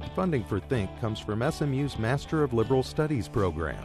Funding for Think comes from SMU's Master of Liberal Studies program.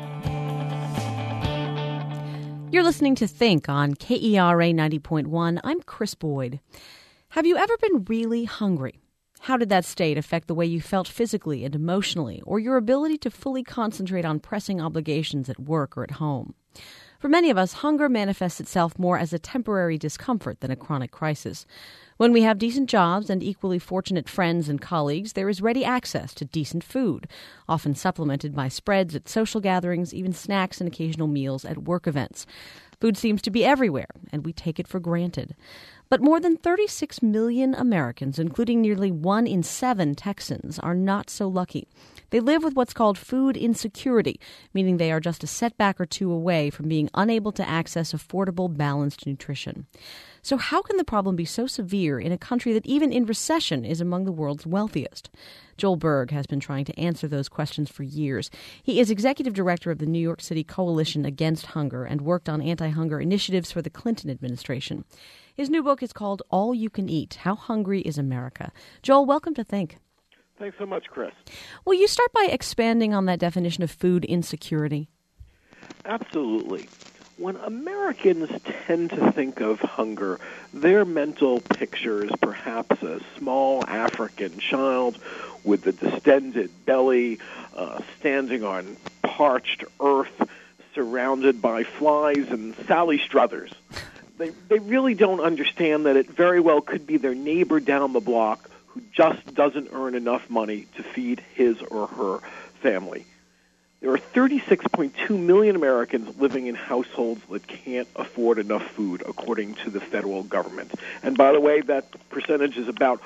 You're listening to Think on KERA 90.1. I'm Chris Boyd. Have you ever been really hungry? How did that state affect the way you felt physically and emotionally, or your ability to fully concentrate on pressing obligations at work or at home? For many of us, hunger manifests itself more as a temporary discomfort than a chronic crisis. When we have decent jobs and equally fortunate friends and colleagues, there is ready access to decent food, often supplemented by spreads at social gatherings, even snacks and occasional meals at work events. Food seems to be everywhere, and we take it for granted. But more than 36 million Americans, including nearly 1 in 7 Texans, are not so lucky. They live with what's called food insecurity, meaning they are just a setback or two away from being unable to access affordable, balanced nutrition. So how can the problem be so severe in a country that even in recession is among the world's wealthiest? Joel Berg has been trying to answer those questions for years. He is executive director of the New York City Coalition Against Hunger and worked on anti-hunger initiatives for the Clinton administration. His new book is called All You Can Eat: How Hungry is America. Joel, welcome to Think. Thanks so much, Chris. Will you start by expanding on that definition of food insecurity? Absolutely. When Americans tend to think of hunger, their mental picture is perhaps a small African child with a distended belly, standing on parched earth, surrounded by flies and Sally Struthers. They really don't understand that it very well could be their neighbor down the block who just doesn't earn enough money to feed his or her family. There are 36.2 million Americans living in households that can't afford enough food, according to the federal government. And by the way, that percentage is about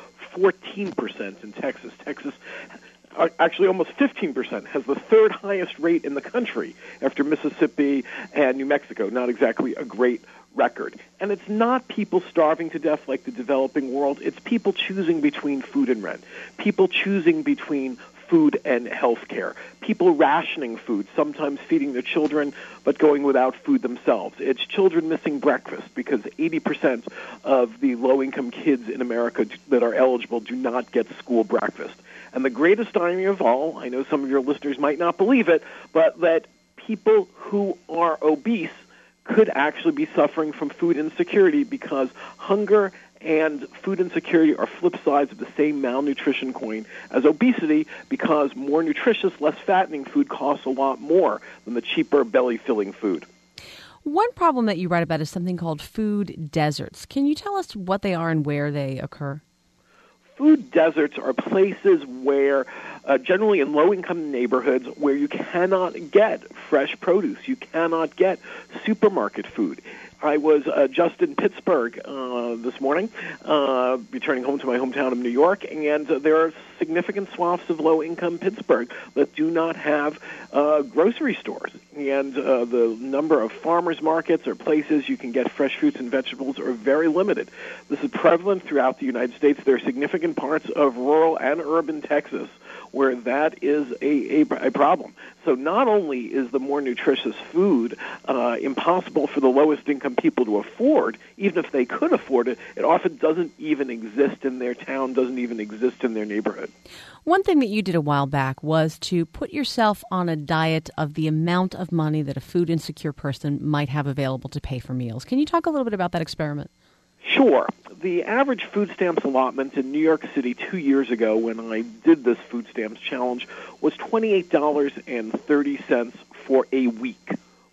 14% in Texas. Texas, actually almost 15%, has the third highest rate in the country after Mississippi and New Mexico. Not exactly a great record. And it's not people starving to death like the developing world. It's people choosing between food and rent, people choosing between food and health care, people rationing food, sometimes feeding their children but going without food themselves. It's children missing breakfast because 80% of the low-income kids in America that are eligible do not get school breakfast. And the greatest irony of all, I know some of your listeners might not believe it, but that people who are obese could actually be suffering from food insecurity because hunger and food insecurity are flip sides of the same malnutrition coin as obesity, because more nutritious, less fattening food costs a lot more than the cheaper belly-filling food. One problem that you write about is something called food deserts. Can you tell us what they are and where they occur? Food deserts are places where, generally in low-income neighborhoods, where you cannot get fresh produce. You cannot get supermarket food. I was just in Pittsburgh this morning, returning home to my hometown of New York, and there are significant swaths of low-income Pittsburgh that do not have grocery stores. And the number of farmers markets or places you can get fresh fruits and vegetables are very limited. This is prevalent throughout the United States. There are significant parts of rural and urban Texas where that is a problem. So not only is the more nutritious food impossible for the lowest income people to afford, even if they could afford it, it often doesn't even exist in their town, doesn't even exist in their neighborhood. One thing that you did a while back was to put yourself on a diet of the amount of money that a food insecure person might have available to pay for meals. Can you talk a little bit about that experiment? Sure. The average food stamps allotment in New York City 2 years ago when I did this food stamps challenge was $28.30 for a week.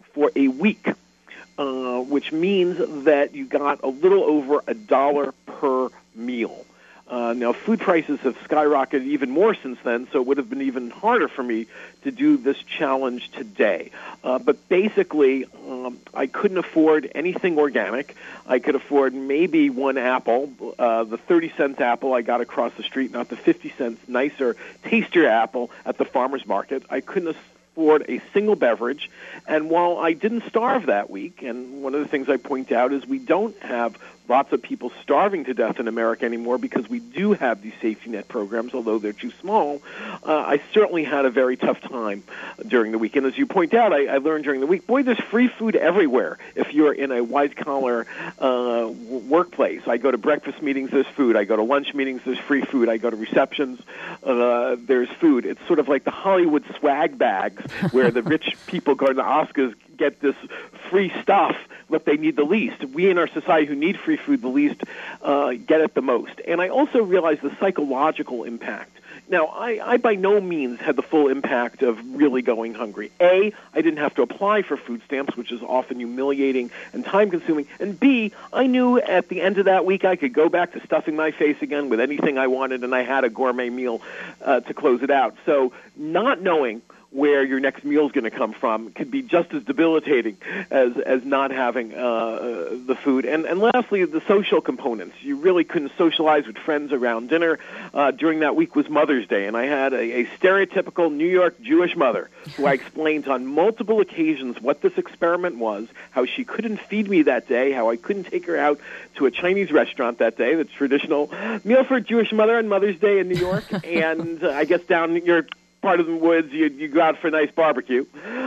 Which means that you got a little over $1 per meal. Now, food prices have skyrocketed even more since then, so it would have been even harder for me to do this challenge today. But basically, I couldn't afford anything organic. I could afford maybe one apple, the 30-cent apple I got across the street, not the 50-cent nicer, tastier apple at the farmer's market. I couldn't afford a single beverage. And while I didn't starve that week, and one of the things I point out is we don't have lots of people starving to death in America anymore because we do have these safety net programs, although they're too small. I certainly had a very tough time during the week. And as you point out, I learned during the week, boy, there's free food everywhere if you're in a white-collar workplace. I go to breakfast meetings, there's food. I go to lunch meetings, there's free food. I go to receptions, there's food. It's sort of like the Hollywood swag bags where the rich people go to the Oscars get this free stuff what they need the least. We in our society who need free food the least get it the most. And I also realize the psychological impact. Now, I by no means had the full impact of really going hungry. A, I didn't have to apply for food stamps, which is often humiliating and time-consuming. And B, I knew at the end of that week I could go back to stuffing my face again with anything I wanted, and I had a gourmet meal to close it out. So not knowing where your next meal is going to come from could be just as debilitating as not having the food. And lastly, the social components. You really couldn't socialize with friends around dinner. During that week was Mother's Day, and I had a stereotypical New York Jewish mother who I explained on multiple occasions what this experiment was, how she couldn't feed me that day, how I couldn't take her out to a Chinese restaurant that day, the traditional meal for a Jewish mother on Mother's Day in New York, and I guess down your part of the woods, you go out for a nice barbecue.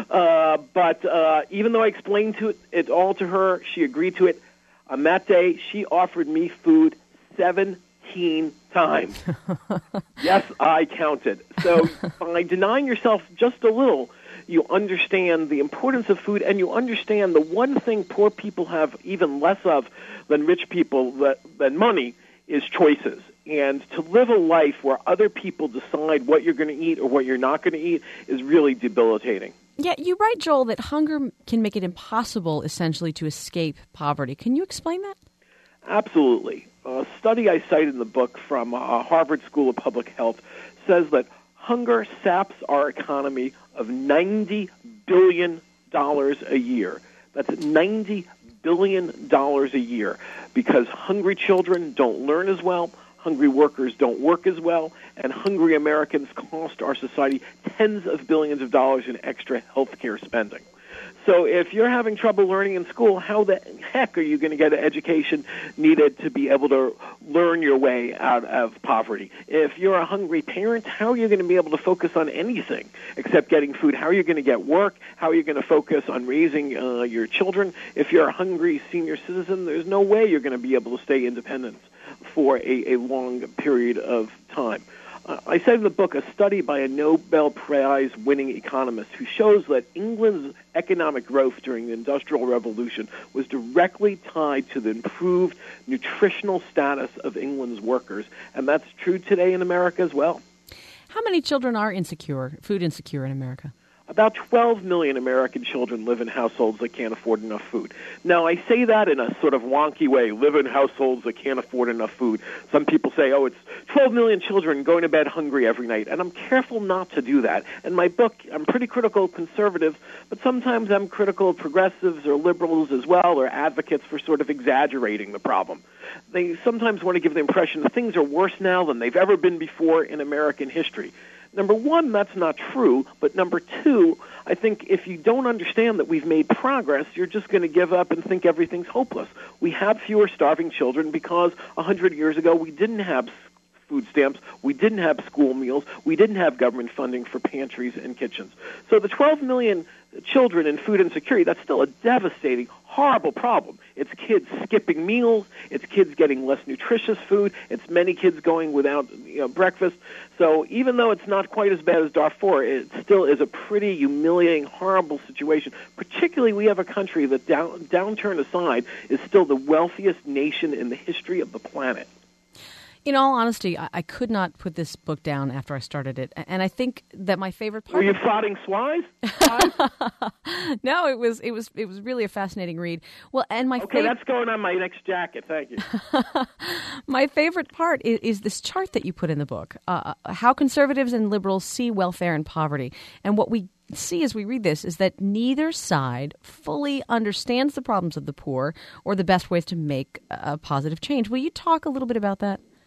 But even though I explained it all to her, she agreed to it. On that day, she offered me food 17 times. Yes, I counted. So by denying yourself just a little, you understand the importance of food, and you understand the one thing poor people have even less of than rich people, than money, is choices. And to live a life where other people decide what you're going to eat or what you're not going to eat is really debilitating. Yeah, you write, Joel, that hunger can make it impossible, essentially, to escape poverty. Can you explain that? Absolutely. A study I cite in the book from Harvard School of Public Health says that hunger saps our economy of $90 billion a year. That's $90 billion a year because hungry children don't learn as well, hungry workers don't work as well, and hungry Americans cost our society tens of billions of dollars in extra health care spending. So if you're having trouble learning in school, how the heck are you going to get an education needed to be able to learn your way out of poverty? If you're a hungry parent, how are you going to be able to focus on anything except getting food? How are you going to get work? How are you going to focus on raising your children? If you're a hungry senior citizen, there's no way you're going to be able to stay independent for a long period of time. I said in the book a study by a Nobel Prize-winning economist who shows that England's economic growth during the Industrial Revolution was directly tied to the improved nutritional status of England's workers, and that's true today in America as well. How many children are food insecure in America? About 12 million American children live in households that can't afford enough food. Now, I say that in a sort of wonky way, live in households that can't afford enough food. Some people say, oh, it's 12 million children going to bed hungry every night, and I'm careful not to do that. In my book, I'm pretty critical of conservatives, but sometimes I'm critical of progressives or liberals as well, or advocates for sort of exaggerating the problem. They sometimes want to give the impression that things are worse now than they've ever been before in American history. Number one, that's not true, but number two, I think if you don't understand that we've made progress, you're just going to give up and think everything's hopeless. We have fewer starving children because 100 years ago we didn't have food stamps, we didn't have school meals, we didn't have government funding for pantries and kitchens. So the 12 million children in food insecurity, that's still a devastating, horrible problem. It's kids skipping meals, it's kids getting less nutritious food, it's many kids going without breakfast. So even though it's not quite as bad as Darfur, it still is a pretty humiliating, horrible situation. Particularly we have a country that, downturn aside, is still the wealthiest nation in the history of the planet. In all honesty, I could not put this book down after I started it, and I think that my favorite part. Were you fighting swines? No, it was really a fascinating read. Well, and that's going on my next jacket. Thank you. My favorite part is this chart that you put in the book. How conservatives and liberals see welfare and poverty, and what we see as we read this is that neither side fully understands the problems of the poor or the best ways to make a positive change. Will you talk a little bit about that?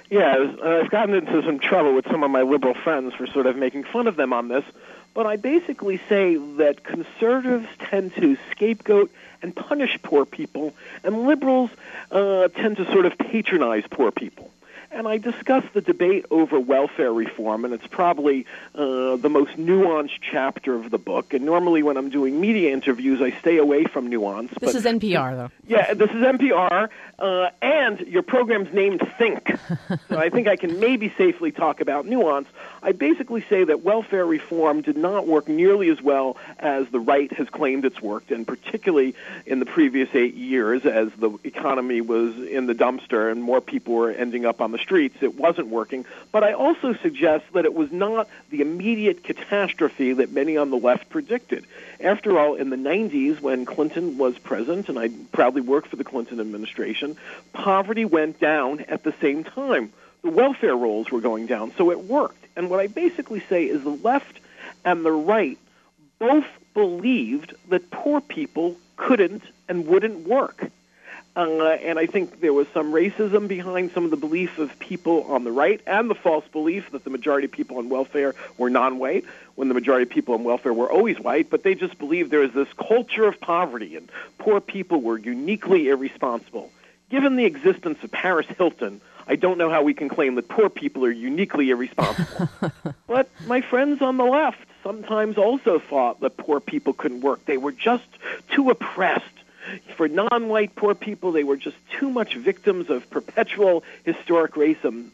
Yeah, I've gotten into some trouble with some of my liberal friends for sort of making fun of them on this, but I basically say that conservatives tend to scapegoat and punish poor people, and liberals tend to sort of patronize poor people. And I discuss the debate over welfare reform, and it's probably the most nuanced chapter of the book. And normally when I'm doing media interviews, I stay away from nuance. This is NPR, though. Yeah, this is NPR, and your program's named Think. So I think I can maybe safely talk about nuance. I basically say that welfare reform did not work nearly as well as the right has claimed it's worked, and particularly in the previous 8 years as the economy was in the dumpster and more people were ending up on the streets. It wasn't working. But I also suggest that it was not the immediate catastrophe that many on the left predicted. After all, in the 90s, when Clinton was president, and I proudly worked for the Clinton administration, poverty went down at the same time. The welfare rolls were going down, so it worked. And what I basically say is the left and the right both believed that poor people couldn't and wouldn't work. And I think there was some racism behind some of the belief of people on the right and the false belief that the majority of people on welfare were non-white, when the majority of people on welfare were always white, but they just believed there was this culture of poverty and poor people were uniquely irresponsible. Given the existence of Paris Hilton, I don't know how we can claim that poor people are uniquely irresponsible. But my friends on the left sometimes also thought that poor people couldn't work. They were just too oppressed. For non-white poor people, they were just too much victims of perpetual historic racism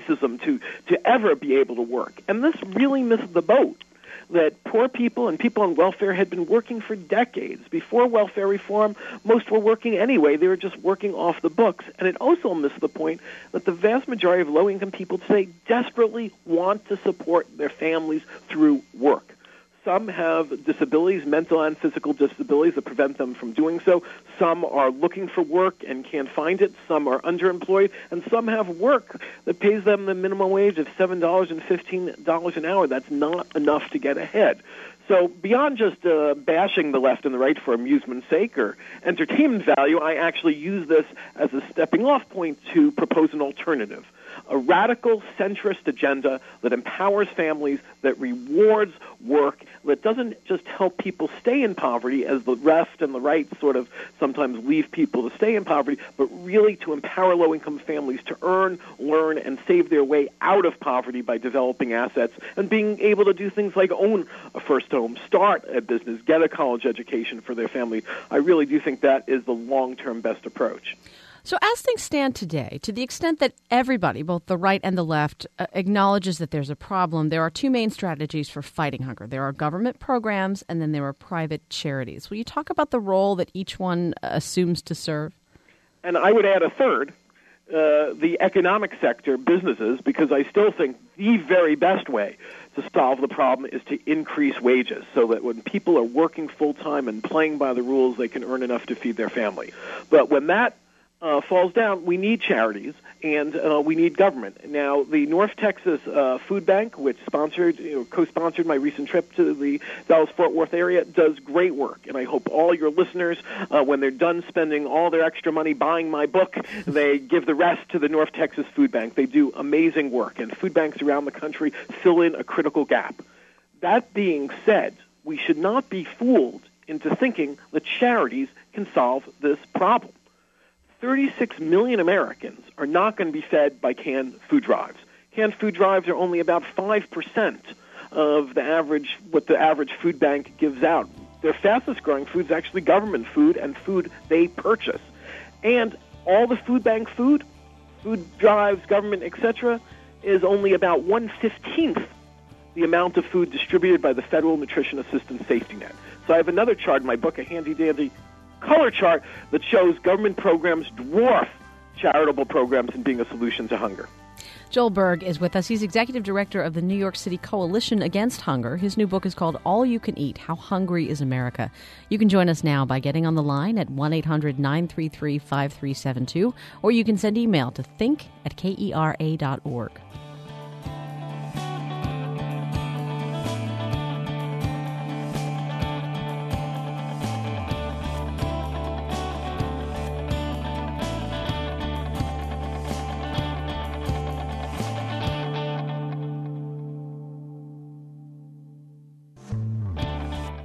to ever be able to work. And this really missed the boat, that poor people and people on welfare had been working for decades. Before welfare reform, most were working anyway. They were just working off the books. And it also missed the point that the vast majority of low-income people today desperately want to support their families through work. Some have disabilities, mental and physical disabilities, that prevent them from doing so. Some are looking for work and can't find it. Some are underemployed. And some have work that pays them the minimum wage of $7 and $15 an hour. That's not enough to get ahead. So beyond just bashing the left and the right for amusement's sake or entertainment value, I actually use this as a stepping-off point to propose an alternative. A radical centrist agenda that empowers families, that rewards work, that doesn't just help people stay in poverty, as the left and the right sort of sometimes leave people to stay in poverty, but really to empower low-income families to earn, learn, and save their way out of poverty by developing assets and being able to do things like own a first home, start a business, get a college education for their family. I really do think that is the long-term best approach. So as things stand today, to the extent that everybody, both the right and the left, acknowledges that there's a problem, there are two main strategies for fighting hunger. There are government programs, and then there are private charities. Will you talk about the role that each one assumes to serve? And I would add a third, the economic sector, businesses, because I still think the very best way to solve the problem is to increase wages so that when people are working full-time and playing by the rules, they can earn enough to feed their family. But when that falls down, we need charities and we need government. Now, the North Texas Food Bank, which co-sponsored my recent trip to the Dallas-Fort Worth area, does great work. And I hope all your listeners, when they're done spending all their extra money buying my book, they give the rest to the North Texas Food Bank. They do amazing work, and food banks around the country fill in a critical gap. That being said, we should not be fooled into thinking that charities can solve this problem. 36 million Americans are not going to be fed by canned food drives. Canned food drives are only about 5% of what the average food bank gives out. Their fastest growing food is actually government food and food they purchase. And all the food bank food drives, government, etc., is only about 1/15 the amount of food distributed by the Federal Nutrition Assistance Safety Net. So I have another chart in my book, a handy-dandy color chart that shows government programs dwarf charitable programs in being a solution to hunger. Joel Berg is with us. He's executive director of the New York City Coalition Against Hunger. His new book is called All You Can Eat, How Hungry is America. You can join us now by getting on the line at 1-800-933-5372, or you can send email to think@kera.org.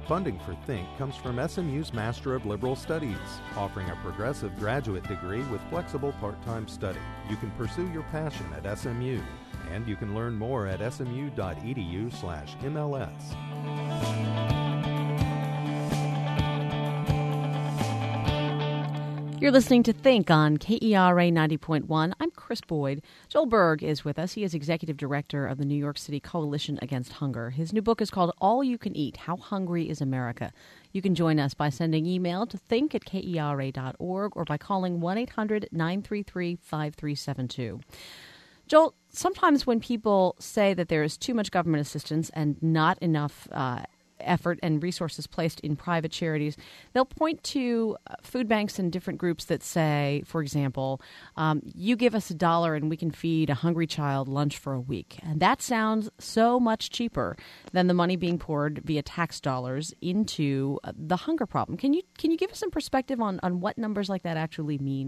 Funding for Think comes from SMU's Master of Liberal Studies, offering a progressive graduate degree with flexible part-time study. You can pursue your passion at SMU, and you can learn more at smu.edu/MLS. You're listening to Think on KERA 90.1. I'm Chris Boyd. Joel Berg is with us. He is Executive Director of the New York City Coalition Against Hunger. His new book is called All You Can Eat, How Hungry is America. You can join us by sending email to think@kera.org or by calling 1-800-933-5372. Joel, sometimes when people say that there is too much government assistance and not enough effort and resources placed in private charities, they'll point to food banks and different groups that say, for example, you give us $1 and we can feed a hungry child lunch for a week. And that sounds so much cheaper than the money being poured via tax dollars into the hunger problem. Can you give us some perspective on what numbers like that actually mean?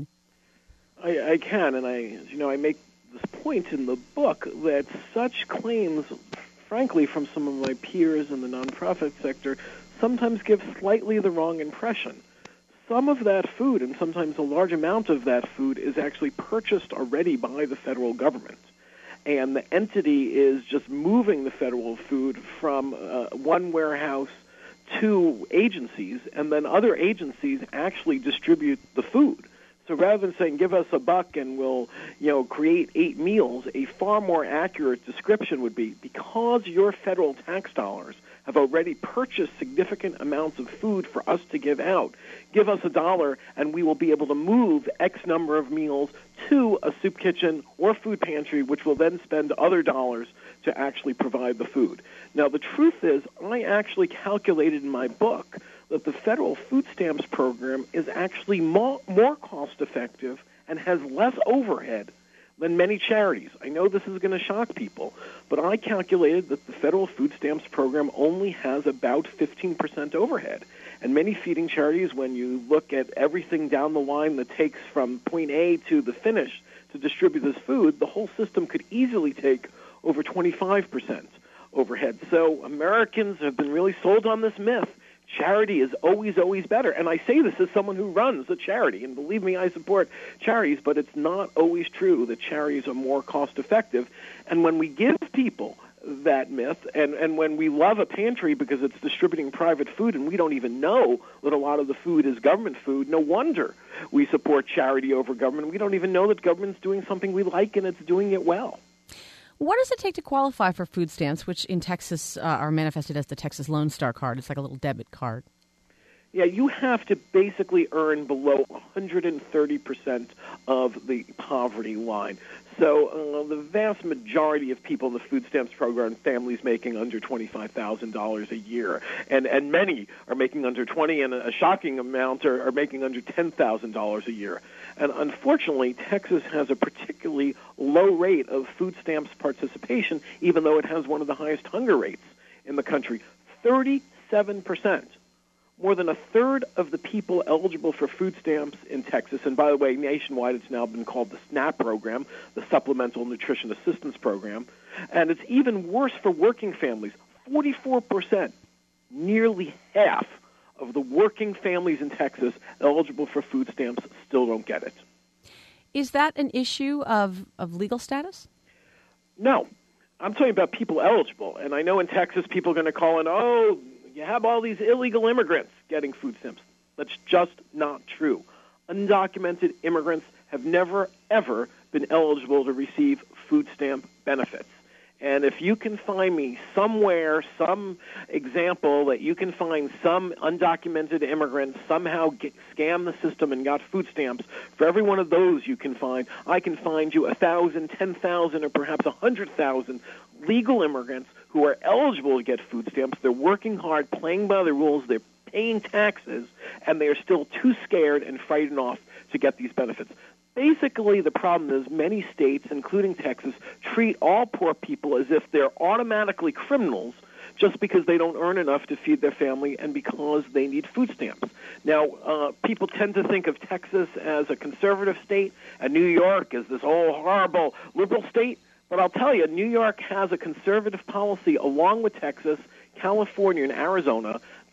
I can, and I make this point in the book that such claims, frankly, from some of my peers in the nonprofit sector, sometimes give slightly the wrong impression. Some of that food, and sometimes a large amount of that food, is actually purchased already by the federal government. And the entity is just moving the federal food from one warehouse to agencies, and then other agencies actually distribute the food. So rather than saying, give us $1 and we'll, create 8 meals, a far more accurate description would be, because your federal tax dollars have already purchased significant amounts of food for us to give out, give us $1 and we will be able to move X number of meals to a soup kitchen or food pantry, which will then spend other dollars to actually provide the food. Now, the truth is, I actually calculated in my book that the federal food stamps program is actually more cost-effective and has less overhead than many charities. I know this is going to shock people, but I calculated that the federal food stamps program only has about 15% overhead. And many feeding charities, when you look at everything down the line that takes from point A to the finish to distribute this food, the whole system could easily take over 25% overhead. So Americans have been really sold on this myth. Charity is always, always better. And I say this as someone who runs a charity, and believe me, I support charities, but it's not always true that charities are more cost-effective. And when we give people that myth, and when we love a pantry because it's distributing private food and we don't even know that a lot of the food is government food, no wonder we support charity over government. We don't even know that government's doing something we like and it's doing it well. What does it take to qualify for food stamps, which in Texas are manifested as the Texas Lone Star card? It's like a little debit card. Yeah, you have to basically earn below 130% of the poverty line. So the vast majority of people in the food stamps program, families making under $25,000 a year, and many are making under 20, and a shocking amount are making under $10,000 a year. And unfortunately, Texas has a particularly low rate of food stamps participation, even though it has one of the highest hunger rates in the country, 37%. More than a third of the people eligible for food stamps in Texas, and by the way, nationwide it's now been called the SNAP program, the Supplemental Nutrition Assistance Program, and it's even worse for working families. 44%, nearly half of the working families in Texas eligible for food stamps still don't get it. Is that an issue of legal status? No. I'm talking about people eligible. And I know in Texas people are going to call in, you have all these illegal immigrants getting food stamps. That's just not true. Undocumented immigrants have never, ever been eligible to receive food stamp benefits. And if you can find me somewhere, some example that you can find some undocumented immigrant somehow scammed the system and got food stamps, for every one of those you can find, I can find you 1,000, 10,000, or perhaps 100,000 legal immigrants who are eligible to get food stamps. They're working hard, playing by the rules, they're paying taxes, and they are still too scared and frightened off to get these benefits. Basically, the problem is many states, including Texas, treat all poor people as if they're automatically criminals just because they don't earn enough to feed their family and because they need food stamps. Now, people tend to think of Texas as a conservative state and New York as this whole horrible liberal state. But I'll tell you, New York has a conservative policy along with Texas, California, and Arizona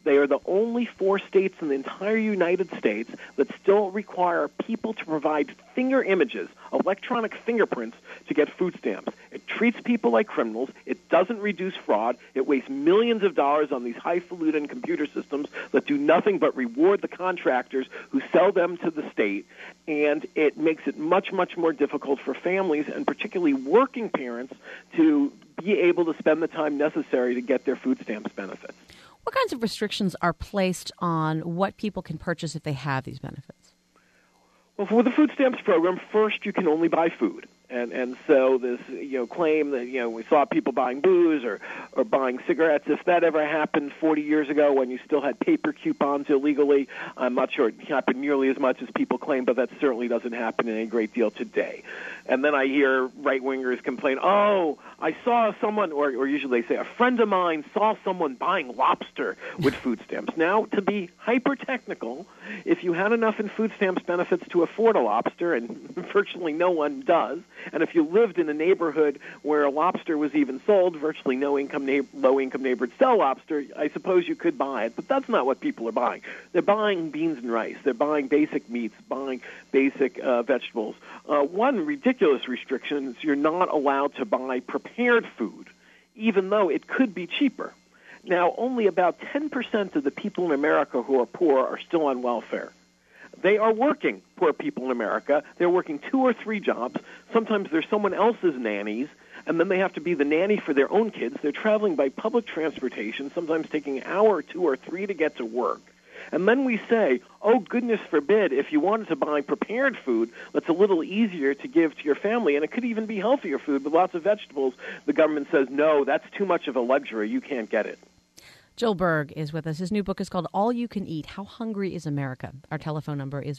They are the only 4 states in the entire United States that still require people to provide finger images, electronic fingerprints, to get food stamps. It treats people like criminals. It doesn't reduce fraud. It wastes millions of dollars on these highfalutin computer systems that do nothing but reward the contractors who sell them to the state. And it makes it much, much more difficult for families, and particularly working parents, to be able to spend the time necessary to get their food stamps benefits. What kinds of restrictions are placed on what people can purchase if they have these benefits? Well, for the food stamps program, first you can only buy food. And so this claim that we saw people buying booze or buying cigarettes, if that ever happened 40 years ago when you still had paper coupons illegally, I'm not sure it happened nearly as much as people claim, but that certainly doesn't happen in a great deal today. And then I hear right-wingers complain, oh, I saw someone, or usually they say, a friend of mine saw someone buying lobster with food stamps. Now, to be hyper-technical, if you had enough in food stamps benefits to afford a lobster, and virtually no one does, and if you lived in a neighborhood where a lobster was even sold, virtually no low-income neighbor would sell lobster, I suppose you could buy it. But that's not what people are buying. They're buying beans and rice. They're buying basic meats, buying basic vegetables. One ridiculous restriction is you're not allowed to buy prepared food, even though it could be cheaper. Now, only about 10% of the people in America who are poor are still on welfare. They are working, poor people in America. They're working 2 or 3 jobs. Sometimes they're someone else's nannies, and then they have to be the nanny for their own kids. They're traveling by public transportation, sometimes taking an hour or 2 or 3 to get to work. And then we say, oh, goodness forbid, if you wanted to buy prepared food that's a little easier to give to your family, and it could even be healthier food with lots of vegetables, the government says, no, that's too much of a luxury. You can't get it. Joel Berg is with us. His new book is called All You Can Eat, How Hungry is America? Our telephone number is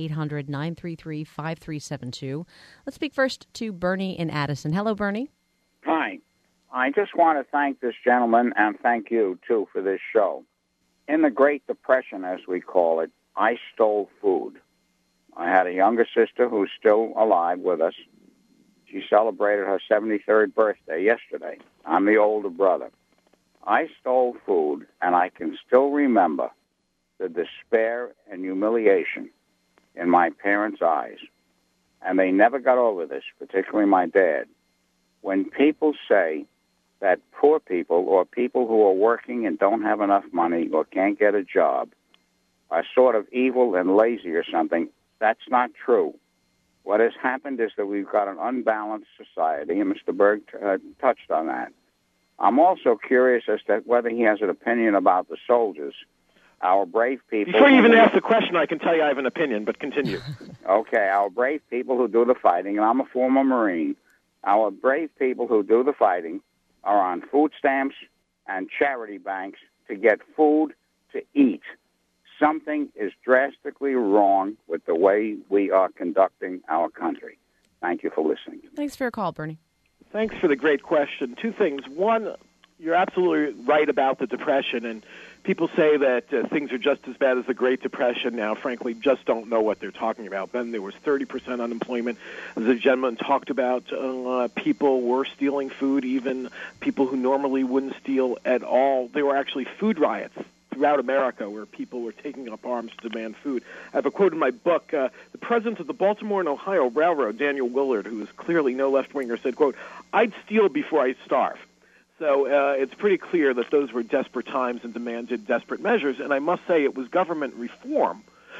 1-800-933-5372. Let's speak first to Bernie in Addison. Hello, Bernie. Hi. I just want to thank this gentleman and thank you, too, for this show. In the Great Depression, as we call it, I stole food. I had a younger sister who's still alive with us. She celebrated her 73rd birthday yesterday. I'm the older brother. I stole food, and I can still remember the despair and humiliation in my parents' eyes. And they never got over this, particularly my dad. When people say that poor people or people who are working and don't have enough money or can't get a job are sort of evil and lazy or something, that's not true. What has happened is that we've got an unbalanced society, and Mr. Berg touched on that. I'm also curious as to whether he has an opinion about the soldiers, our brave people. Before you even ask the question, I can tell you I have an opinion, but continue. Okay, our brave people who do the fighting, and I'm a former Marine, our brave people who do the fighting are on food stamps and charity banks to get food to eat. Something is drastically wrong with the way we are conducting our country. Thank you for listening. Thanks for your call, Bernie. Thanks for the great question. 2 things. One, you're absolutely right about the Depression, and people say that things are just as bad as the Great Depression now. Frankly, just don't know what they're talking about. Then there was 30% unemployment. As the gentleman talked about, people were stealing food, even people who normally wouldn't steal at all. There were actually food riots throughout America where people were taking up arms to demand food. I have a quote in my book. The president of the Baltimore and Ohio Railroad, Daniel Willard, who is clearly no left-winger, said, quote, I'd steal before I'd starve. So it's pretty clear that those were desperate times and demanded desperate measures. And I must say it was government reform,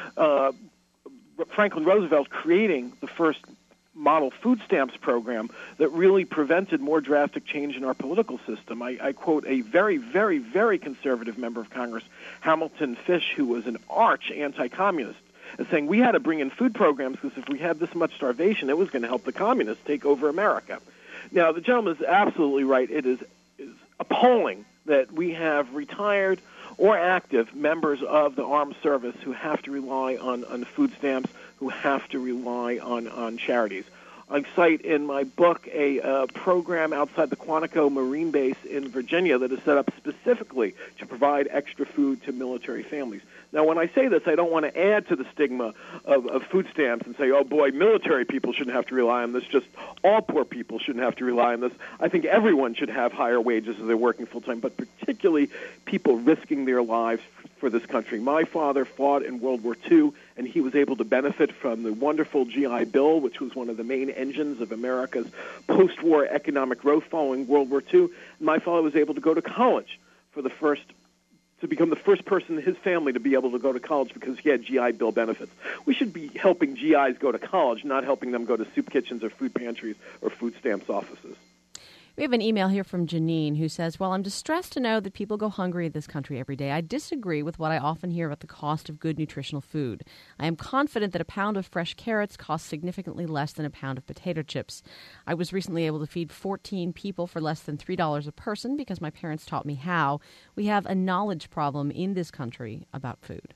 Franklin Roosevelt creating the first model food stamps program that really prevented more drastic change in our political system. I quote a very, very, very conservative member of Congress, Hamilton Fish, who was an arch anti-communist, as saying we had to bring in food programs because if we had this much starvation, it was going to help the communists take over America. Now, the gentleman is absolutely right. It is appalling that we have retired or active members of the armed service who have to rely on food stamps, who have to rely on charities. I cite in my book a program outside the Quantico Marine Base in Virginia that is set up specifically to provide extra food to military families. Now, when I say this, I don't want to add to the stigma of food stamps and say, oh, boy, military people shouldn't have to rely on this. Just all poor people shouldn't have to rely on this. I think everyone should have higher wages as they're working full-time, but particularly people risking their lives for this country. My father fought in World War II, and he was able to benefit from the wonderful GI Bill, which was one of the main engines of America's post-war economic growth following World War II. My father was able to go to college to become the first person in his family to be able to go to college because he had GI Bill benefits. We should be helping GIs go to college, not helping them go to soup kitchens or food pantries or food stamps offices. We have an email here from Janine who says, well, I'm distressed to know that people go hungry in this country every day. I disagree with what I often hear about the cost of good nutritional food. I am confident that a pound of fresh carrots costs significantly less than a pound of potato chips. I was recently able to feed 14 people for less than $3 a person because my parents taught me how. We have a knowledge problem in this country about food.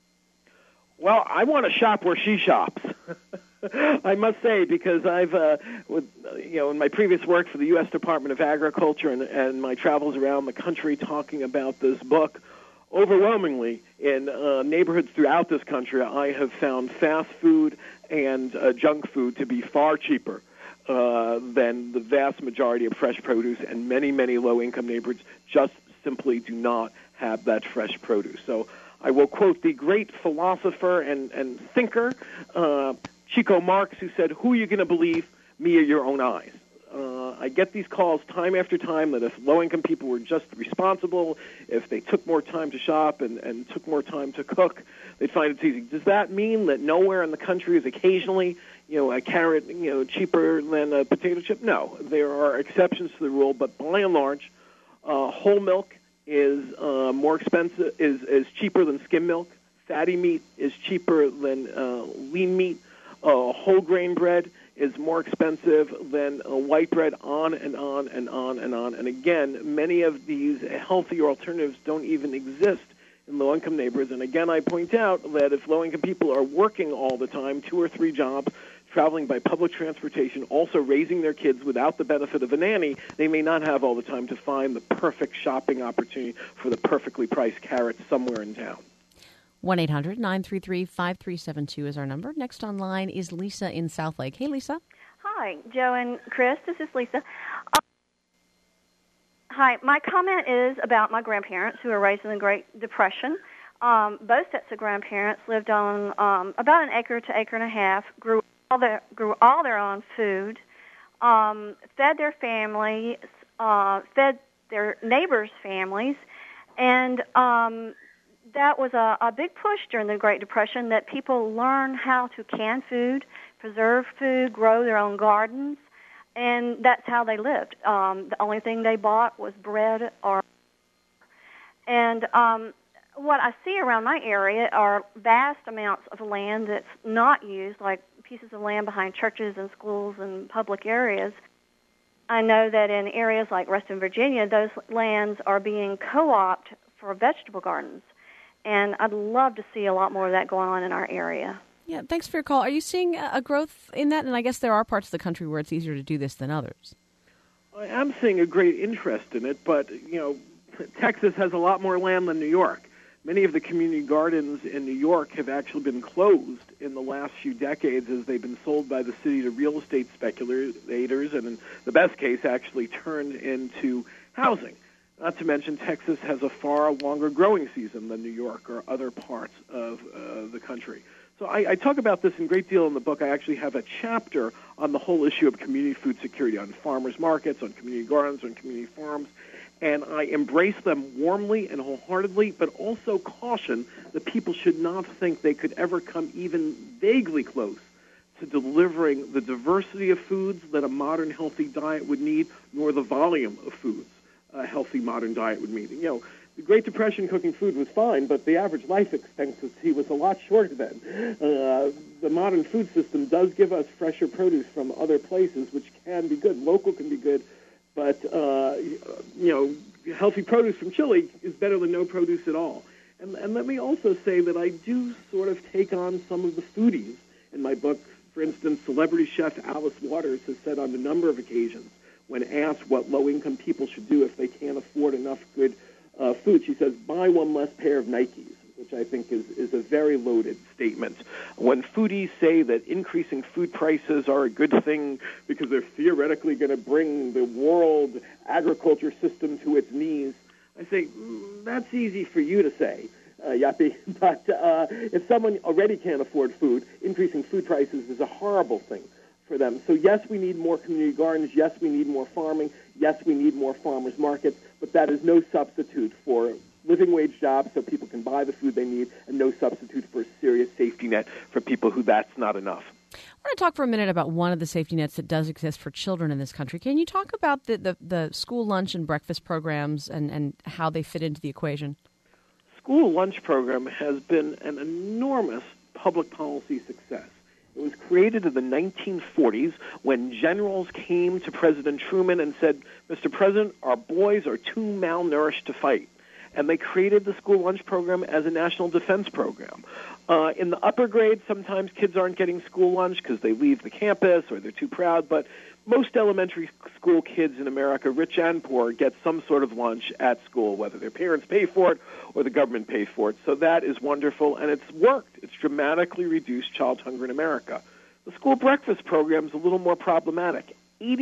Well, I want to shop where she shops. I must say, because I've, in my previous work for the U.S. Department of Agriculture and my travels around the country talking about this book, overwhelmingly in neighborhoods throughout this country, I have found fast food and junk food to be far cheaper than the vast majority of fresh produce, and many, many low-income neighborhoods just simply do not have that fresh produce. So I will quote the great philosopher and thinker, Chico Marx, who said, who are you going to believe, me or your own eyes? I get these calls time after time that if low-income people were just responsible, if they took more time to shop and took more time to cook, they'd find it easy. Does that mean that nowhere in the country is occasionally, a carrot, cheaper than a potato chip? No. There are exceptions to the rule, but by and large, whole milk is more expensive, is cheaper than skim milk. Fatty meat is cheaper than lean meat. Whole grain bread is more expensive than white bread, on and on and on and on. And again, many of these healthier alternatives don't even exist in low-income neighborhoods. And again, I point out that if low-income people are working all the time, 2 or 3 jobs, traveling by public transportation, also raising their kids without the benefit of a nanny, they may not have all the time to find the perfect shopping opportunity for the perfectly priced carrots somewhere in town. 1-800-933-5372 is our number. Next online is Lisa in Southlake. Hey, Lisa. Hi, Joe and Chris. This is Lisa. Hi, my comment is about my grandparents who were raised in the Great Depression. Both sets of grandparents lived on about an acre to acre and a half, grew all their own food, fed their families, fed their neighbors' families, and that was a big push during the Great Depression that people learn how to can food, preserve food, grow their own gardens, and that's how they lived. The only thing they bought was bread and what I see around my area are vast amounts of land that's not used, like pieces of land behind churches and schools and public areas. I know that in areas like Reston, Virginia, those lands are being co-opted for vegetable gardens. And I'd love to see a lot more of that going on in our area. Yeah, thanks for your call. Are you seeing a growth in that? And I guess there are parts of the country where it's easier to do this than others. I am seeing a great interest in it, but, Texas has a lot more land than New York. Many of the community gardens in New York have actually been closed in the last few decades as they've been sold by the city to real estate speculators and, in the best case, actually turned into housing. Not to mention, Texas has a far longer growing season than New York or other parts of the country. So I talk about this in great deal in the book. I actually have a chapter on the whole issue of community food security, on farmers markets, on community gardens, on community farms. And I embrace them warmly and wholeheartedly, but also caution that people should not think they could ever come even vaguely close to delivering the diversity of foods that a modern healthy diet would need, nor the volume of foods a healthy modern diet would mean. The Great Depression cooking food was fine, but the average life expectancy was a lot shorter then. The modern food system does give us fresher produce from other places, which can be good. Local can be good, but, healthy produce from Chile is better than no produce at all. And let me also say that I do sort of take on some of the foodies in my book For instance, celebrity chef Alice Waters has said on a number of occasions, when asked what low-income people should do if they can't afford enough good food, she says, buy one less pair of Nikes, which I think is a very loaded statement. When foodies say that increasing food prices are a good thing because they're theoretically going to bring the world agriculture system to its knees, I say, that's easy for you to say, Yappy, but if someone already can't afford food, increasing food prices is a horrible thing for them. So yes, we need more community gardens. Yes, we need more farming. Yes, we need more farmers markets, but that is no substitute for living wage jobs so people can buy the food they need, and no substitute for a serious safety net for people who that's not enough. I want to talk for a minute about one of the safety nets that does exist for children in this country. Can you talk about the school lunch and breakfast programs and how they fit into the equation? School lunch program has been an enormous public policy success. It was created in the 1940s when generals came to President Truman and said, Mr. President, our boys are too malnourished to fight. And they created the school lunch program as a national defense program. In the upper grades, sometimes kids aren't getting school lunch because they leave the campus or they're too proud, but most elementary school kids in America, rich and poor, get some sort of lunch at school, whether their parents pay for it or the government pays for it. So that is wonderful, and it's worked. It's dramatically reduced child hunger in America. The school breakfast program is a little more problematic.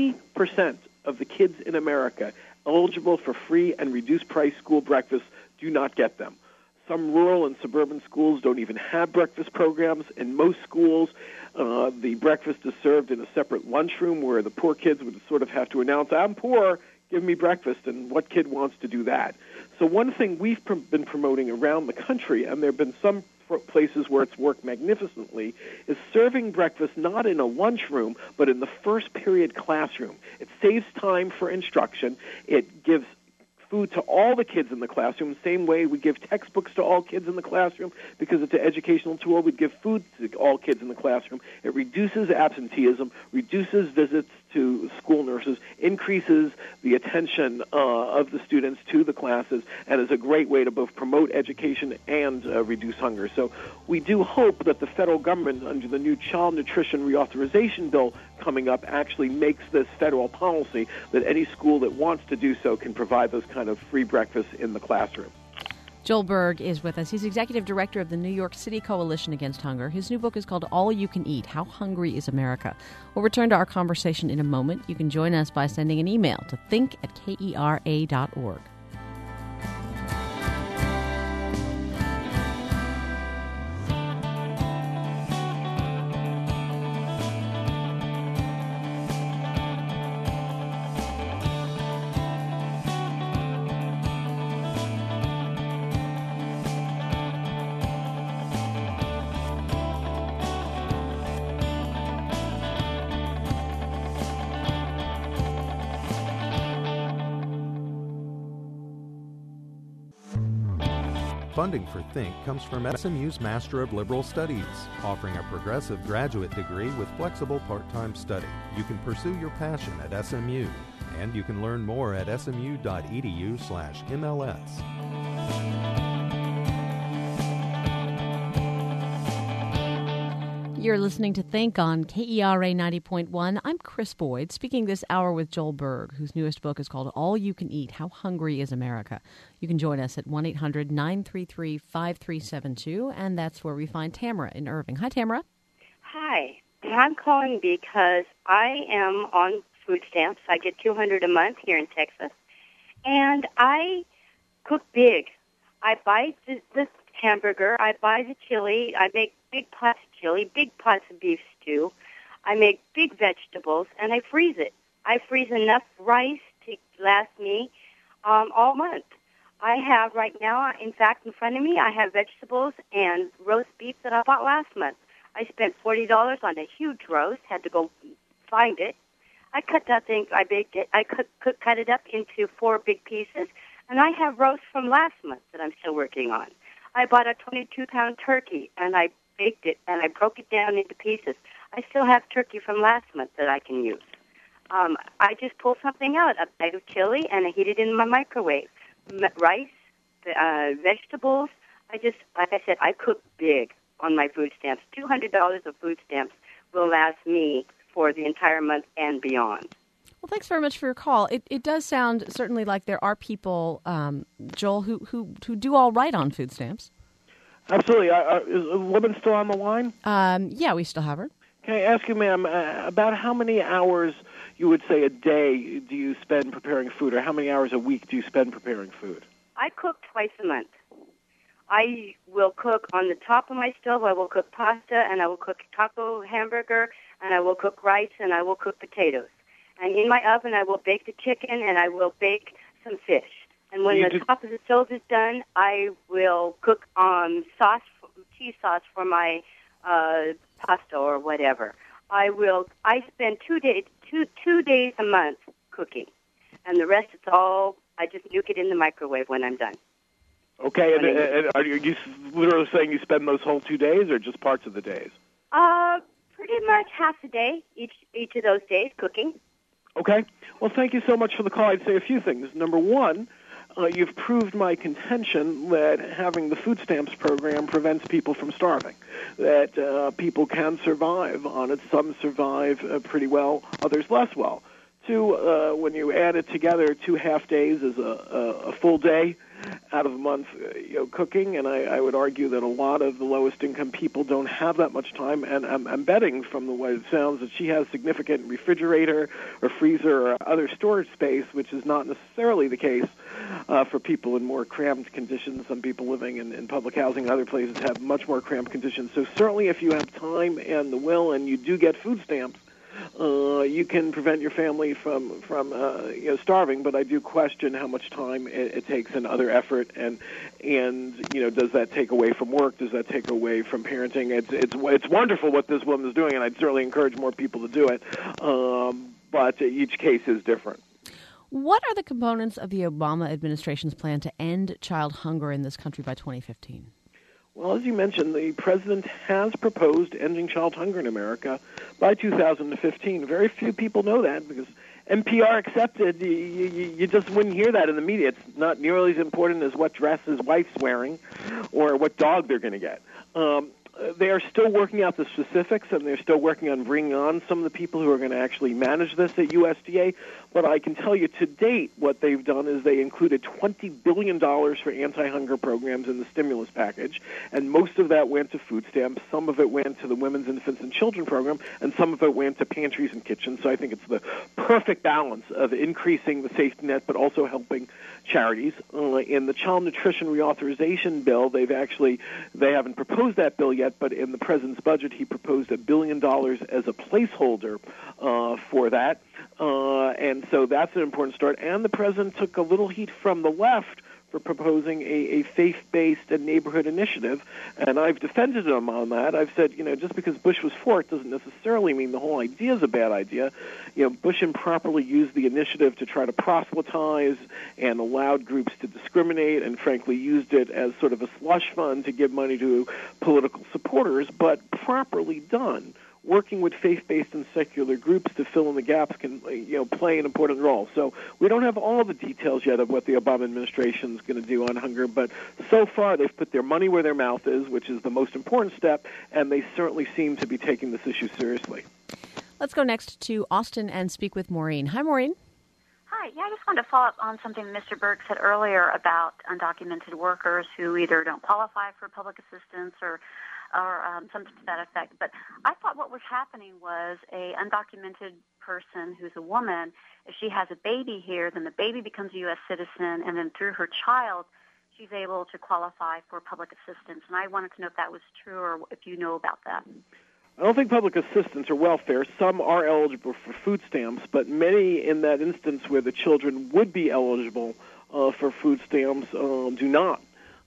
80% of the kids in America eligible for free and reduced-price school breakfast do not get them. Some rural and suburban schools don't even have breakfast programs. In most schools, the breakfast is served in a separate lunchroom where the poor kids would sort of have to announce, I'm poor, give me breakfast, and what kid wants to do that? So one thing we've been promoting around the country, and there have been some places where it's worked magnificently, is serving breakfast not in a lunchroom, but in the first period classroom. It saves time for instruction. It gives food to all the kids in the classroom, same way we give textbooks to all kids in the classroom because it's an educational tool. We give food to all kids in the classroom. It reduces absenteeism, reduces visits to school nurses, increases the attention of the students to the classes, and is a great way to both promote education and reduce hunger. So we do hope that the federal government, under the new Child Nutrition Reauthorization Bill coming up, actually makes this federal policy that any school that wants to do so can provide those kind of free breakfasts in the classroom. Joel Berg is with us. He's executive director of the New York City Coalition Against Hunger. His new book is called All You Can Eat, How Hungry is America. We'll return to our conversation in a moment. You can join us by sending an email to think@kera.org. Funding for Think comes from SMU's Master of Liberal Studies, offering a progressive graduate degree with flexible part-time study. You can pursue your passion at SMU, and you can learn more at smu.edu/MLS. You're listening to Think on KERA 90.1. I'm Chris Boyd, speaking this hour with Joel Berg, whose newest book is called All You Can Eat, How Hungry is America. You can join us at 1-800-933-5372, and that's where we find Tamara in Irving. Hi, Tamara. Hi. I'm calling because I am on food stamps. I get $200 a month here in Texas, and I cook big. I buy the hamburger, I buy the chili, I make big pots of chili, big pots of beef stew, I make big vegetables, and I freeze it. I freeze enough rice to last me all month. I have right now, in fact, in front of me, I have vegetables and roast beef that I bought last month. I spent $40 on a huge roast, had to go find it. I cut that thing, I baked it, I cut it up into 4 big pieces, and I have roast from last month that I'm still working on. I bought a 22-pound turkey, and I baked it, and I broke it down into pieces. I still have turkey from last month that I can use. I just pull something out, a bag of chili, and I heat it in my microwave. Rice, vegetables. Like I said, I cook big on my food stamps. $200 of food stamps will last me for the entire month and beyond. Well, thanks very much for your call. It does sound certainly like there are people, Joel, who do all right on food stamps. Absolutely. Is a woman still on the line? Yeah, we still have her. Can I ask you, ma'am, about how many hours you would say a day do you spend preparing food, or how many hours a week do you spend preparing food? I cook twice a month. I will cook on the top of my stove. I will cook pasta, and I will cook taco hamburger, and I will cook rice, and I will cook potatoes. And in my oven, I will bake the chicken, and I will bake some fish. And when the top of the stove is done, I will cook cheese sauce for my pasta or whatever. I spend 2 days a month cooking, and the rest it's all, I just nuke it in the microwave when I'm done. Okay, and are you literally saying you spend those whole 2 days, or just parts of the days? Pretty much half a day, each of those days cooking. Okay. Well, thank you so much for the call. I'd say a few things. Number one, you've proved my contention that having the food stamps program prevents people from starving, that people can survive on it. Some survive pretty well, others less well. Two, when you add it together, 2 half days is a full day out of a month cooking, and I would argue that a lot of the lowest income people don't have that much time, and I'm betting from the way it sounds that she has significant refrigerator or freezer or other storage space, which is not necessarily the case for people in more cramped conditions. Some people living in public housing and other places have much more cramped conditions. So certainly if you have time and the will and you do get food stamps, you can prevent your family from starving, but I do question how much time it takes and other effort, and does that take away from work? Does that take away from parenting? It's wonderful what this woman is doing, and I'd certainly encourage more people to do it. But each case is different. What are the components of the Obama administration's plan to end child hunger in this country by 2015? Well, as you mentioned, the president has proposed ending child hunger in America by 2015. Very few people know that because NPR accepted. You just wouldn't hear that in the media. It's not nearly as important as what dress his wife's wearing or what dog they're going to get. They are still working out the specifics, and they're still working on bringing on some of the people who are going to actually manage this at USDA. But I can tell you to date what they've done is they included $20 billion for anti-hunger programs in the stimulus package, and most of that went to food stamps. Some of it went to the Women's, Infants, and Children program, and some of it went to pantries and kitchens. So I think it's the perfect balance of increasing the safety net but also helping charities. In the Child Nutrition Reauthorization Bill, they haven't proposed that bill yet, but in the president's budget, he proposed $1 billion as a placeholder for that. And so that's an important start. And the president took a little heat from the left for proposing a faith-based and neighborhood initiative, and I've defended him on that. I've said, just because Bush was for it doesn't necessarily mean the whole idea is a bad idea. Bush improperly used the initiative to try to proselytize and allowed groups to discriminate, and frankly used it as sort of a slush fund to give money to political supporters, but properly done, working with faith-based and secular groups to fill in the gaps can, play an important role. So we don't have all the details yet of what the Obama administration is going to do on hunger, but so far they've put their money where their mouth is, which is the most important step, and they certainly seem to be taking this issue seriously. Let's go next to Austin and speak with Maureen. Hi, Maureen. Hi. Yeah, I just wanted to follow up on something Mr. Berg said earlier about undocumented workers who either don't qualify for public assistance or something to that effect. But I thought what was happening was a undocumented person who's a woman, if she has a baby here, then the baby becomes a U.S. citizen, and then through her child, she's able to qualify for public assistance. And I wanted to know if that was true or if you know about that. I don't think public assistance or welfare. Some are eligible for food stamps, but many in that instance where the children would be eligible for food stamps do not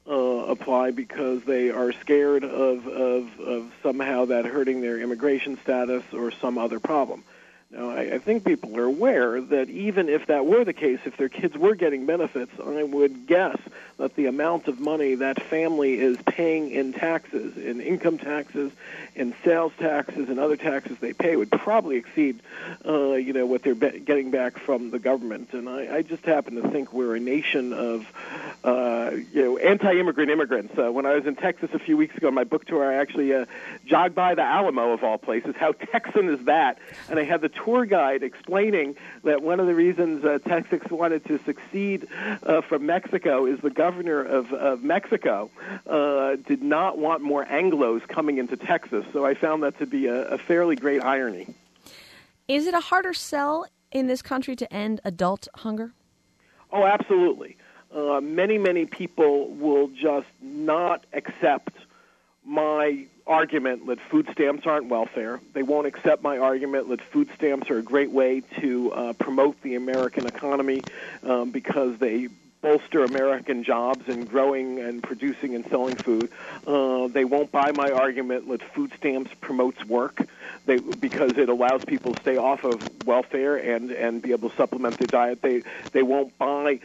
apply because they are scared of somehow that hurting their immigration status or some other problem. Now, I think people are aware that even if that were the case, if their kids were getting benefits, I would guess that the amount of money that family is paying in taxes, in income taxes, in sales taxes, and other taxes they pay would probably exceed, what they're getting back from the government. And I just happen to think we're a nation of, anti-immigrant immigrants. When I was in Texas a few weeks ago on my book tour, I actually jogged by the Alamo, of all places. How Texan is that? And I had the tour guide explaining that one of the reasons Texas wanted to succeed from Mexico is the governor of Mexico did not want more Anglos coming into Texas. So I found that to be a fairly great irony. Is it a harder sell in this country to end adult hunger? Oh, absolutely. Many people will just not accept my argument that food stamps aren't welfare. They won't accept my argument that food stamps are a great way to promote the American economy because they bolster American jobs in growing and producing and selling food. They won't buy my argument that food stamps promotes work because it allows people to stay off of welfare and be able to supplement their diet. They won't buy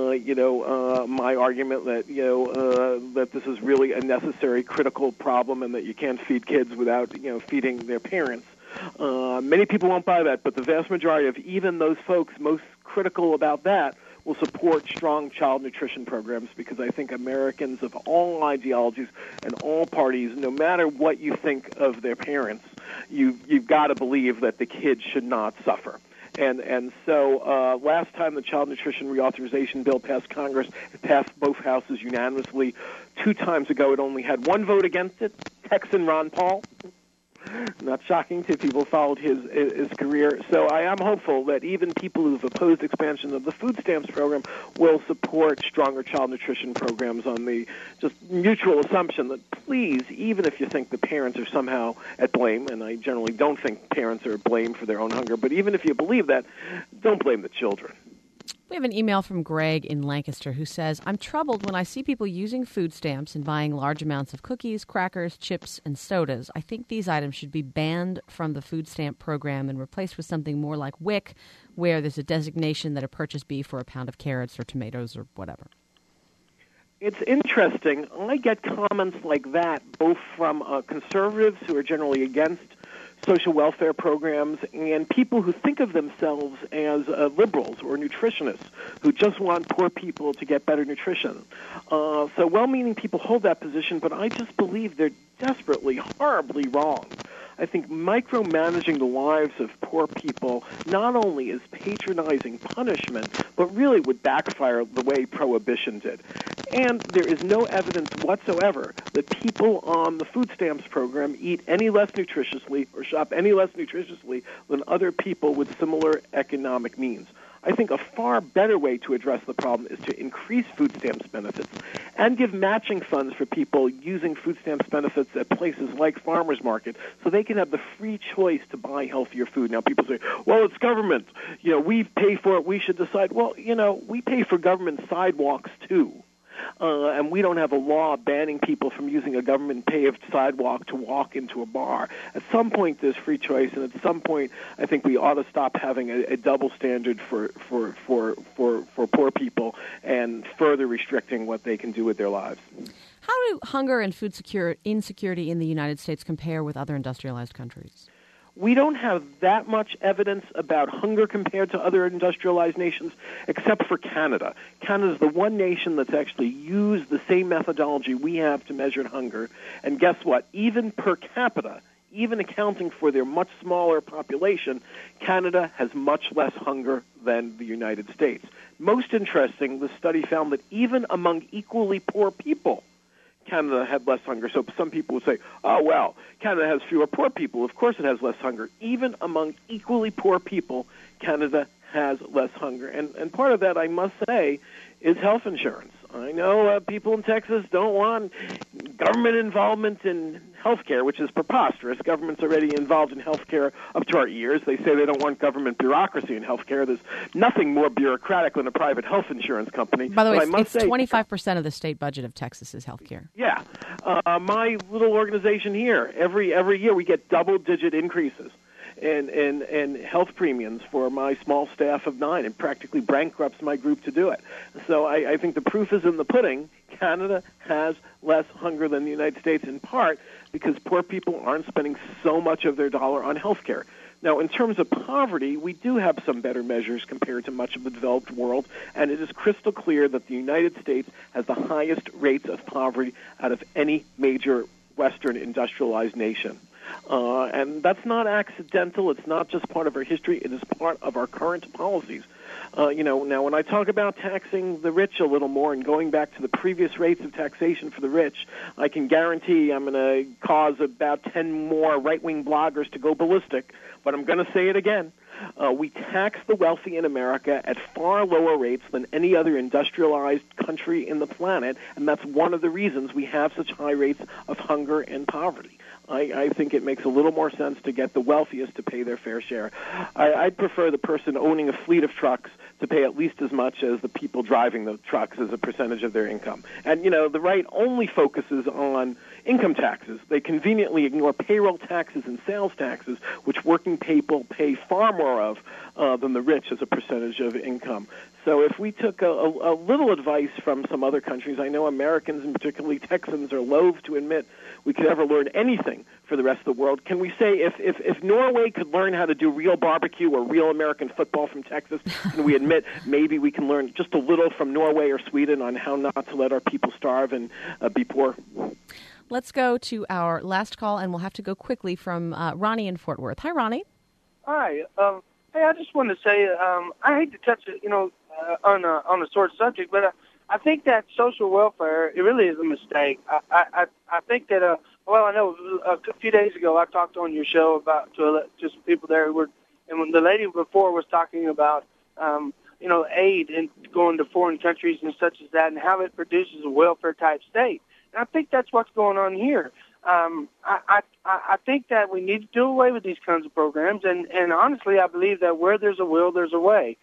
my argument that that this is really a necessary critical problem and that you can't feed kids without feeding their parents. Many people won't buy that, but the vast majority of even those folks most critical about that will support strong child nutrition programs because I think Americans of all ideologies and all parties, no matter what you think of their parents, you've got to believe that the kids should not suffer. And so last time the Child Nutrition Reauthorization Bill passed Congress, it passed both houses unanimously. 2 times ago, it only had 1 vote against it, Texan Ron Paul. Not shocking to people who followed his career. So I am hopeful that even people who have opposed expansion of the food stamps program will support stronger child nutrition programs on the just mutual assumption that please, even if you think the parents are somehow at blame, and I generally don't think parents are at blame for their own hunger, but even if you believe that, don't blame the children. We have an email from Greg in Lancaster who says, I'm troubled when I see people using food stamps and buying large amounts of cookies, crackers, chips, and sodas. I think these items should be banned from the food stamp program and replaced with something more like WIC, where there's a designation that a purchase be for a pound of carrots or tomatoes or whatever. It's interesting. I get comments like that both from conservatives who are generally against social welfare programs and people who think of themselves as liberals or nutritionists who just want poor people to get better nutrition. So well-meaning people hold that position, but I just believe they're desperately, horribly wrong. I think micromanaging the lives of poor people not only is patronizing punishment, but really would backfire the way Prohibition did. And there is no evidence whatsoever that people on the food stamps program eat any less nutritiously or shop any less nutritiously than other people with similar economic means. I think a far better way to address the problem is to increase food stamps benefits and give matching funds for people using food stamps benefits at places like farmers market so they can have the free choice to buy healthier food. Now, people say, well, it's government. We pay for it. We should decide. Well, we pay for government sidewalks, too. And we don't have a law banning people from using a government-paved sidewalk to walk into a bar. At some point, there's free choice, and at some point, I think we ought to stop having a double standard for poor people and further restricting what they can do with their lives. How do hunger and food insecurity in the United States compare with other industrialized countries? We don't have that much evidence about hunger compared to other industrialized nations, except for Canada. Canada is the one nation that's actually used the same methodology we have to measure hunger. And guess what? Even per capita, even accounting for their much smaller population, Canada has much less hunger than the United States. Most interesting, the study found that even among equally poor people, Canada had less hunger. So some people would say, oh, well, Canada has fewer poor people. Of course it has less hunger. Even among equally poor people, Canada has less hunger. And part of that, I must say, is health insurance. I know people in Texas don't want government involvement in health care, which is preposterous. Government's already involved in health care up to our ears. They say they don't want government bureaucracy in health care. There's nothing more bureaucratic than a private health insurance company. By the way, it's 25% of the state budget of Texas is health care. Yeah. My little organization here, every year we get double-digit increases in health premiums for my small staff of 9 and practically bankrupts my group to do it. So I think the proof is in the pudding. Canada has less hunger than the United States, in part because poor people aren't spending so much of their dollar on health care. Now, in terms of poverty, we do have some better measures compared to much of the developed world, and it is crystal clear that the United States has the highest rates of poverty out of any major Western industrialized nation. And that's not accidental. It's not just part of our history. It is part of our current policies. Now when I talk about taxing the rich a little more and going back to the previous rates of taxation for the rich, I can guarantee I'm going to cause about 10 more right-wing bloggers to go ballistic, but I'm going to say it again. We tax the wealthy in America at far lower rates than any other industrialized country in the planet, and that's one of the reasons we have such high rates of hunger and poverty. I think it makes a little more sense to get the wealthiest to pay their fair share. I'd prefer the person owning a fleet of trucks to pay at least as much as the people driving the trucks as a percentage of their income. And, the right only focuses on income taxes. They conveniently ignore payroll taxes and sales taxes, which working people pay far more of than the rich as a percentage of income. So if we took a little advice from some other countries, I know Americans and particularly Texans are loath to admit we could ever learn anything for the rest of the world. Can we say if Norway could learn how to do real barbecue or real American football from Texas, can we admit maybe we can learn just a little from Norway or Sweden on how not to let our people starve and be poor? Let's go to our last call, and we'll have to go quickly from Ronnie in Fort Worth. Hi, Ronnie. Hi. Hey, I just wanted to say I hate to touch it, on a sore subject, but I think that social welfare, it really is a mistake. I think that I know a few days ago I talked on your show about to some people there who were, and when the lady before was talking about aid and going to foreign countries and such as that, and how it produces a welfare type state. And I think that's what's going on here. I think that we need to do away with these kinds of programs, and honestly, I believe that where there's a will, there's a way.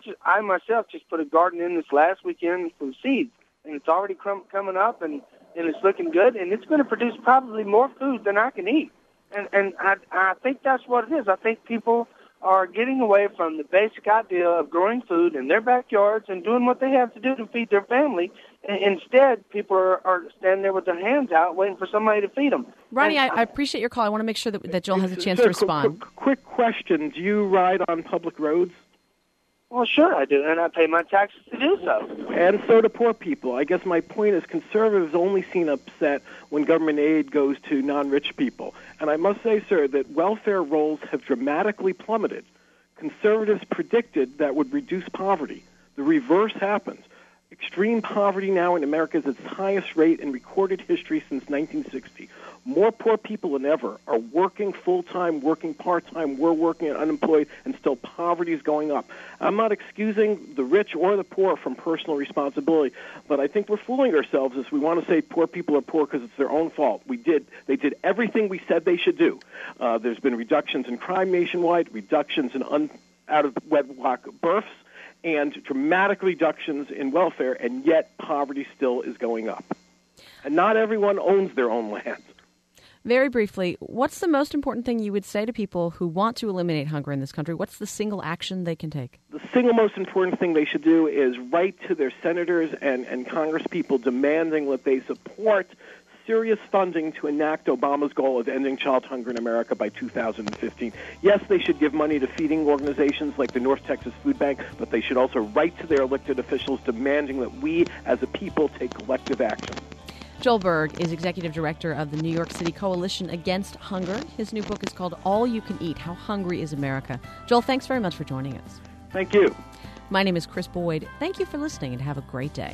I myself just put a garden in this last weekend from seeds, and it's already coming up, and it's looking good, and it's going to produce probably more food than I can eat. And I think that's what it is. I think people are getting away from the basic idea of growing food in their backyards and doing what they have to do to feed their family. Instead, people are standing there with their hands out waiting for somebody to feed them. Ronnie, I appreciate your call. I want to make sure that Joel has a chance to respond. Quick question. Do you ride on public roads? Well, sure I do, and I pay my taxes to do so. And so do poor people. I guess my point is conservatives only seem upset when government aid goes to non-rich people. And I must say, sir, that welfare rolls have dramatically plummeted. Conservatives predicted that would reduce poverty. The reverse happens. Extreme poverty now in America is its highest rate in recorded history since 1960. More poor people than ever are working full-time, working part-time, we're working and unemployed, and still poverty is going up. I'm not excusing the rich or the poor from personal responsibility, but I think we're fooling ourselves if we want to say poor people are poor because it's their own fault. They did everything we said they should do. There's been reductions in crime nationwide, reductions in out-of-wedlock births, and dramatic reductions in welfare, and yet poverty still is going up. And not everyone owns their own land. Very briefly, what's the most important thing you would say to people who want to eliminate hunger in this country? What's the single action they can take? The single most important thing they should do is write to their senators and congresspeople demanding that they support serious funding to enact Obama's goal of ending child hunger in America by 2015. Yes, they should give money to feeding organizations like the North Texas Food Bank, but they should also write to their elected officials demanding that we as a people take collective action. Joel Berg is Executive Director of the New York City Coalition Against Hunger. His new book is called All You Can Eat, How Hungry is America. Joel, thanks very much for joining us. Thank you. My name is Chris Boyd. Thank you for listening and have a great day.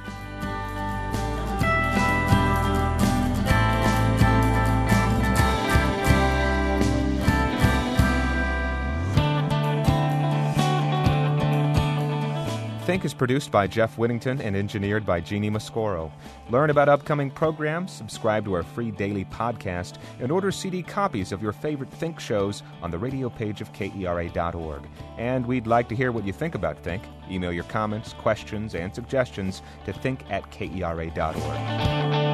Think is produced by Jeff Whittington and engineered by Jeannie Mascoro. Learn about upcoming programs, subscribe to our free daily podcast, and order CD copies of your favorite Think shows on the radio page of KERA.org. And we'd like to hear what you think about Think. Email your comments, questions, and suggestions to think@KERA.org.